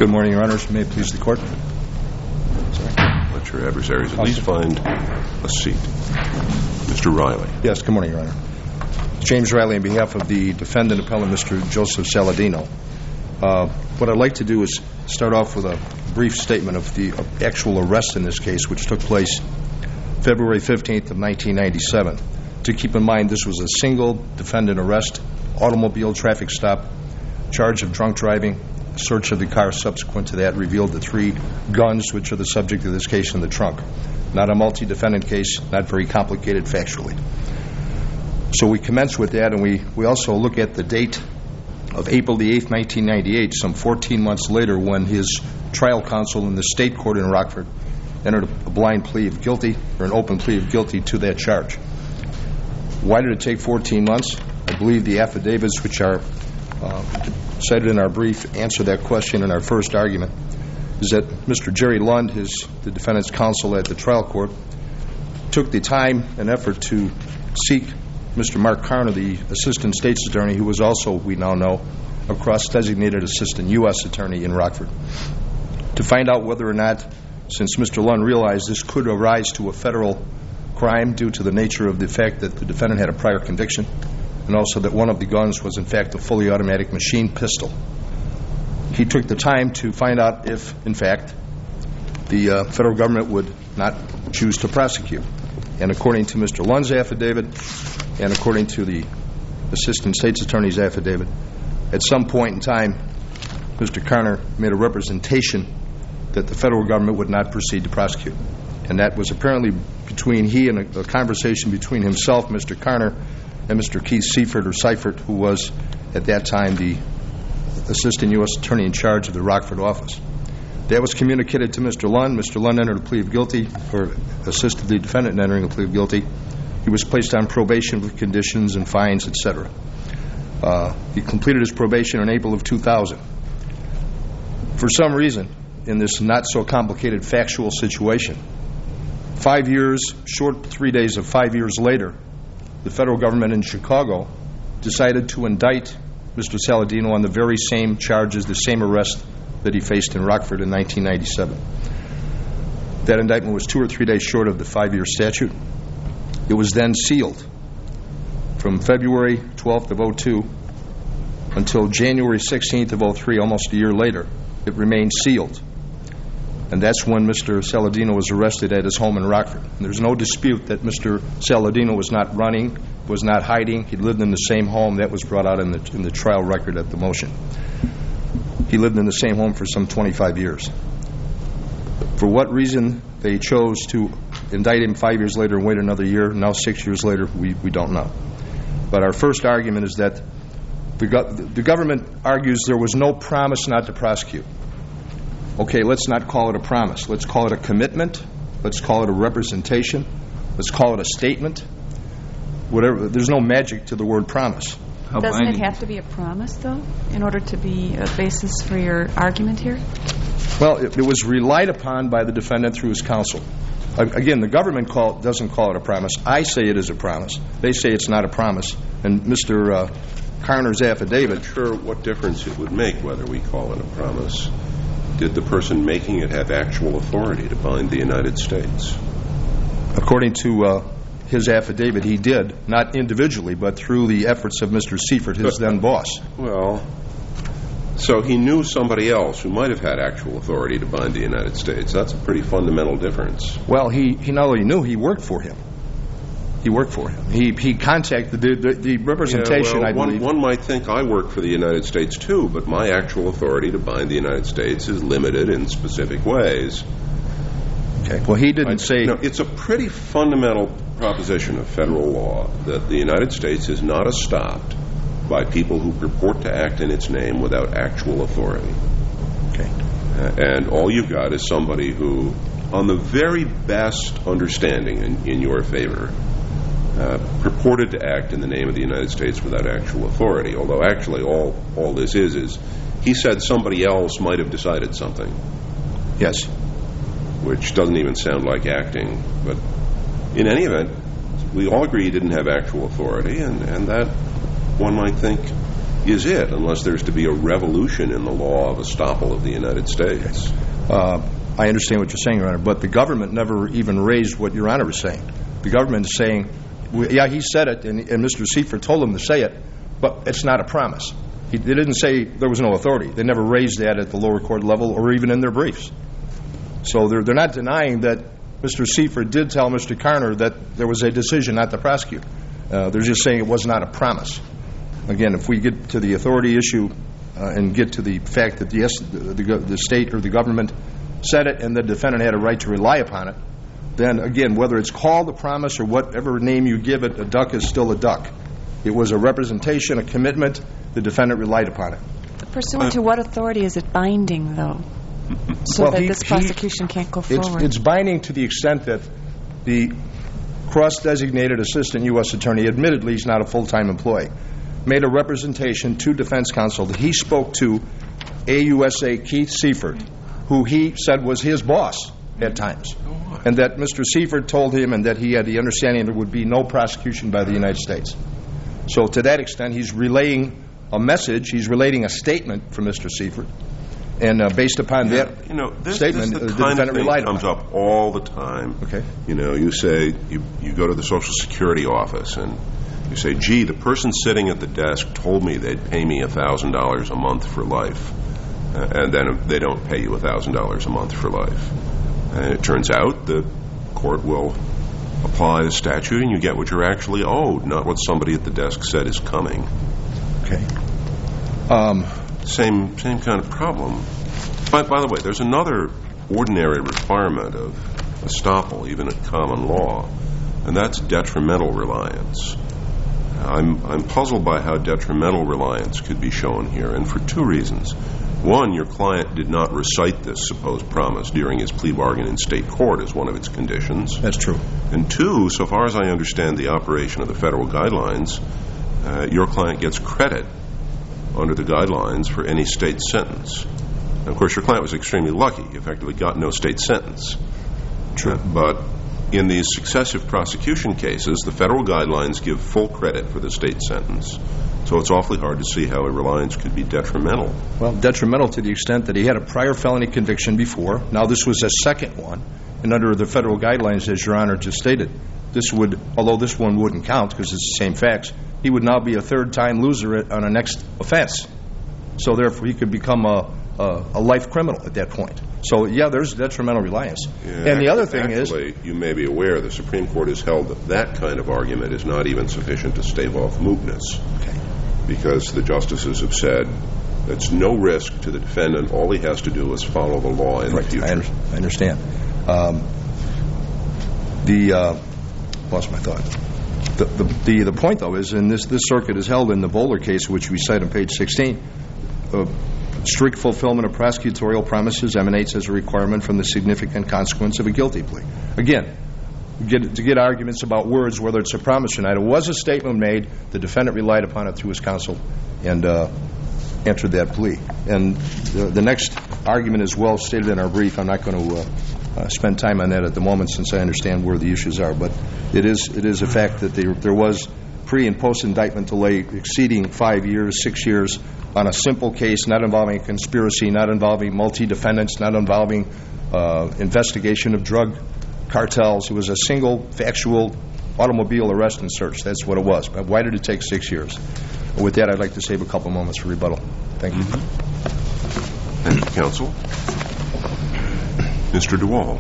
Good morning, Your Honors. May it please the Court. Let your adversaries at least find a seat. Mr. Riley. Yes, good morning, Your Honor. James Riley on behalf of the defendant appellant, Mr. Joseph Saladino. What I'd like to do is start off with a brief statement of the actual arrest in this case, which took place February 15th of 1997. To keep in mind, this was a single defendant arrest, automobile traffic stop, charge of drunk driving. Search of the car subsequent to that revealed the 3 guns which are the subject of this case in the trunk. Not a multi-defendant case, not very complicated factually. So we commence with that, and we also look at the date of April the 8th, 1998, some 14 months later, when his trial counsel in the state court in Rockford entered a blind plea of guilty, or an open plea of guilty to that charge. Why did it take 14 months? I believe the affidavits which are cited in our brief answer that question in our first argument, is that Mr. Jerry Lund, the defendant's counsel at the trial court, took the time and effort to seek Mr. Mark Carner, the assistant state's attorney, who was also, we now know, a cross-designated assistant U.S. attorney in Rockford, to find out whether or not, since Mr. Lund realized this could arise to a federal crime due to the nature of the fact that the defendant had a prior conviction, and also that one of the guns was in fact a fully automatic machine pistol. He took the time to find out if, in fact, the federal government would not choose to prosecute. And according to Mr. Lund's affidavit, and according to the assistant state's attorney's affidavit, at some point in time, Mr. Carner made a representation that the federal government would not proceed to prosecute. And that was apparently between he and a conversation between himself, Mr. Carner, and Mr. Keith Seifert, who was at that time the assistant U.S. attorney in charge of the Rockford office. That was communicated to Mr. Lund. Mr. Lund entered a plea of guilty, or assisted the defendant in entering a plea of guilty. He was placed on probation with conditions and fines, etc. He completed his probation in April of 2000. For some reason, in this not-so-complicated factual situation, 5 years, short 3 days of 5 years later, the federal government in Chicago decided to indict Mr. Saladino on the very same charges, the same arrest that he faced in Rockford in 1997. That indictment was 2 or 3 days short of the 5-year statute. It was then sealed from February 12th of 2002 until January 16th of 2003, almost a year later. It remained sealed. And that's when Mr. Saladino was arrested at his home in Rockford. And there's no dispute that Mr. Saladino was not running, was not hiding. He lived in the same home. That was brought out in the trial record at the motion. He lived in the same home for some 25 years. For what reason they chose to indict him 5 years later and wait another year, now 6 years later, we don't know. But our first argument is that the government argues there was no promise not to prosecute. Okay, let's not call it a promise. Let's call it a commitment. Let's call it a representation. Let's call it a statement. Whatever. There's no magic to the word promise. Doesn't it have to be a promise, though, in order to be a basis for your argument here? Well, it was relied upon by the defendant through his counsel. Again, the government doesn't call it a promise. I say it is a promise. They say it's not a promise. And Mr. Carner's affidavit... I'm not sure what difference it would make whether we call it a promise. Did the person making it have actual authority to bind the United States? According to his affidavit, he did. Not individually, but through the efforts of Mr. Seifert, his then boss. Well, so he knew somebody else who might have had actual authority to bind the United States. That's a pretty fundamental difference. Well, he not only knew, he worked for him. He worked for him. He contacted the representation, I believe. One might think I work for the United States, too, but my actual authority to bind the United States is limited in specific ways. Okay. Well, he didn't say... No, it's a pretty fundamental proposition of federal law that the United States is not stopped by people who purport to act in its name without actual authority. Okay. And all you've got is somebody who, on the very best understanding in your favor, purported to act in the name of the United States without actual authority, although actually all this is he said somebody else might have decided something. Yes. Which doesn't even sound like acting. But in any event, we all agree he didn't have actual authority, and that, one might think, is it, unless there's to be a revolution in the law of estoppel of the United States. I understand what you're saying, Your Honor, but the government never even raised what Your Honor is saying. The government is saying, yeah, he said it, and Mr. Seifert told him to say it, but it's not a promise. They didn't say there was no authority. They never raised that at the lower court level or even in their briefs. So they're not denying that Mr. Seifert did tell Mr. Carner that there was a decision not to prosecute. They're just saying it was not a promise. Again, if we get to the authority issue and get to the fact that the state or the government said it and the defendant had a right to rely upon it, then again, whether it's called a promise or whatever name you give it, a duck is still a duck. It was a representation, a commitment. The defendant relied upon it. Pursuant to what authority is it binding, though, so that this prosecution can't go forward? It's binding to the extent that the cross-designated assistant U.S. attorney, admittedly he's not a full-time employee, made a representation to defense counsel that he spoke to AUSA Keith Seifert, who he said was his boss at times, and that Mr. Seifert told him and that he had the understanding there would be no prosecution by the United States. So to that extent, he's relaying a message, he's relating a statement from Mr. Seifert, and based upon that statement, the defendant relied upon it. This comes up all the time. Okay. You say, you go to the Social Security office and you say, gee, the person sitting at the desk told me they'd pay me $1,000 a month for life, and then they don't pay you $1,000 a month for life. And it turns out the court will apply the statute and you get what you're actually owed, not what somebody at the desk said is coming. Okay. Same kind of problem. By the way, there's another ordinary requirement of estoppel, even in common law, and that's detrimental reliance. I'm puzzled by how detrimental reliance could be shown here, and for two reasons. One, your client did not recite this supposed promise during his plea bargain in state court as one of its conditions. That's true. And two, so far as I understand the operation of the federal guidelines, your client gets credit under the guidelines for any state sentence. And of course, your client was extremely lucky. He effectively got no state sentence. True. But in these successive prosecution cases, the federal guidelines give full credit for the state sentence. So it's awfully hard to see how a reliance could be detrimental. Well, detrimental to the extent that he had a prior felony conviction before. Now this was a second one. And under the federal guidelines, as Your Honor just stated, this would, although this one wouldn't count because it's the same facts, he would now be a third-time loser on a next offense. So therefore, he could become a life criminal at that point. So, yeah, there's detrimental reliance. Yeah, and the other thing actually, you may be aware the Supreme Court has held that that kind of argument is not even sufficient to stave off mootness. Okay. Because the justices have said it's no risk to the defendant. All he has to do is follow the law in the future. I understand. Lost my thought. The point, though, is in this circuit is held in the Bowler case, which we cite on page 16. Strict fulfillment of prosecutorial promises emanates as a requirement from the significant consequence of a guilty plea. Again, to get arguments about words, whether it's a promise or not, it was a statement made. The defendant relied upon it through his counsel and entered that plea. And the next argument is well stated in our brief. I'm not going to spend time on that at the moment since I understand where the issues are. But it is a fact that there was pre- and post-indictment delay exceeding 5 years, 6 years on a simple case, not involving a conspiracy, not involving multi-defendants, not involving investigation of drug cartels. It was a single factual automobile arrest and search. That's what it was. But why did it take 6 years? With that, I'd like to save a couple moments for rebuttal. Thank you. Thank you, counsel. Mr. DeWald.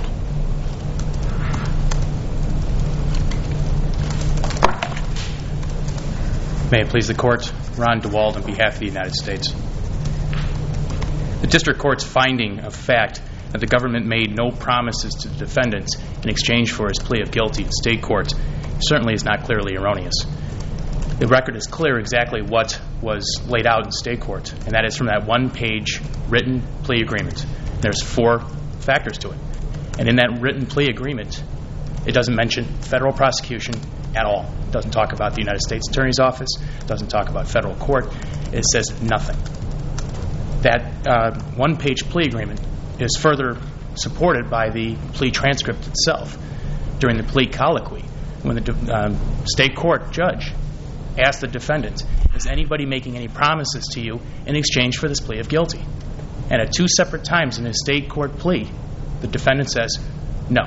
May it please the Court, Ron DeWald on behalf of the United States. The District Court's finding of fact that the government made no promises to the defendants in exchange for his plea of guilty in state court certainly is not clearly erroneous. The record is clear exactly what was laid out in state court, and that is from that one-page written plea agreement. There's 4 factors to it. And in that written plea agreement, it doesn't mention federal prosecution at all. It doesn't talk about the United States Attorney's Office. It doesn't talk about federal court. It says nothing. That one-page plea agreement is further supported by the plea transcript itself. During the plea colloquy, when the state court judge asked the defendant, is anybody making any promises to you in exchange for this plea of guilty? And at 2 separate times in his state court plea, the defendant says, no.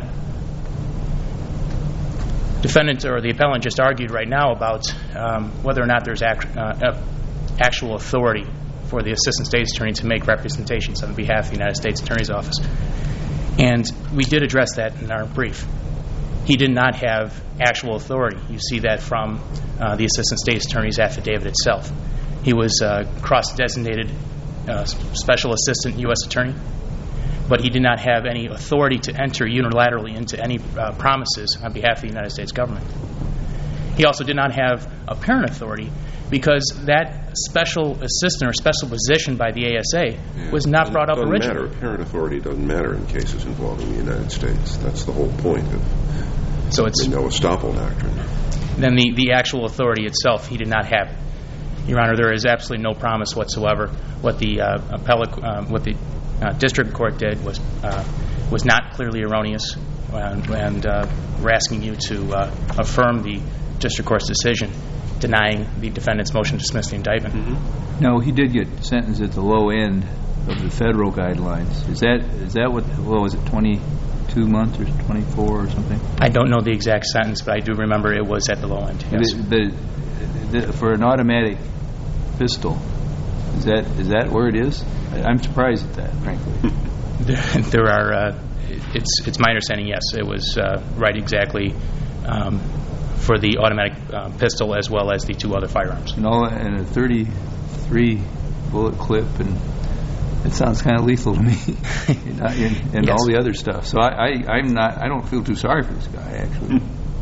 Defendant or the appellant just argued right now about whether or not there's actual authority for the assistant state's attorney to make representations on behalf of the United States Attorney's Office. And we did address that in our brief. He did not have actual authority. You see that from the assistant state's attorney's affidavit itself. He was cross-designated special assistant U.S. attorney, but he did not have any authority to enter unilaterally into any promises on behalf of the United States government. He also did not have apparent authority because that special assistant or special position by the ASA was not brought up originally. It doesn't matter. Apparent authority doesn't matter in cases involving the United States. That's the whole point of the no estoppel doctrine. Then the actual authority itself, he did not have. Your Honor, there is absolutely no promise whatsoever. What the district court did was not clearly erroneous, and we're asking you to affirm the district court's decision denying the defendant's motion to dismiss the indictment. Mm-hmm. No, he did get sentenced at the low end of the federal guidelines. Is that what was it, 22 months or 24 or something? I don't know the exact sentence, but I do remember it was at the low end. Yes. For an automatic pistol, is that where it is? I'm surprised at that, frankly. There are. It's my understanding. Yes, it was right exactly for the automatic pistol as well as the 2 other firearms. And .33 bullet clip, and it sounds kind of lethal to me. and yes. All the other stuff. So I don't feel too sorry for this guy actually.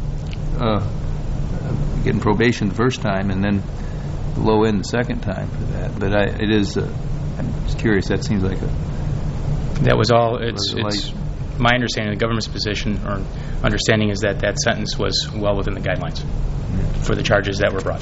Getting probation the first time and then the low end the second time for that. But I'm just curious. That seems like that was all. It's my understanding. The government's position or understanding is that sentence was well within the guidelines for the charges that were brought.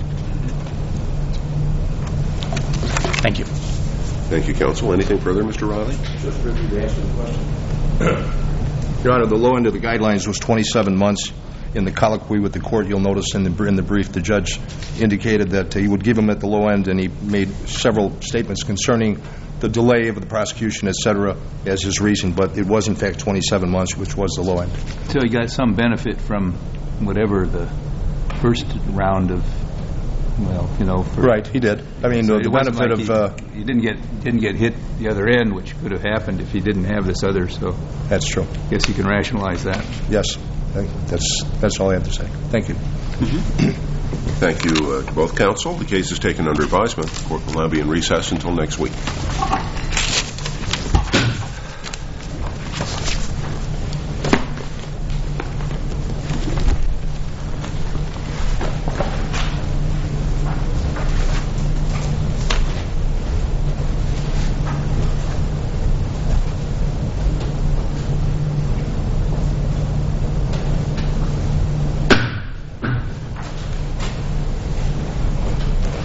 Thank you. Thank you, counsel. Anything further, Mr. Riley? Just briefly to answer the question. Your Honor, the low end of the guidelines was 27 months. In the colloquy with the court, you'll notice in the brief, the judge indicated that he would give him at the low end, and he made several statements concerning the delay of the prosecution, etc., as his reason. But it was, in fact, 27 months, which was the low end. So he got some benefit from whatever the first round of, right, he did. I mean, so the benefit like he didn't get hit the other end, which could have happened if he didn't have this other. So that's true. I guess you can rationalize that. Yes. That's all I have to say. Thank you. Mm-hmm. Thank you to both counsel. The case is taken under advisement. The court will now be in recess until next week.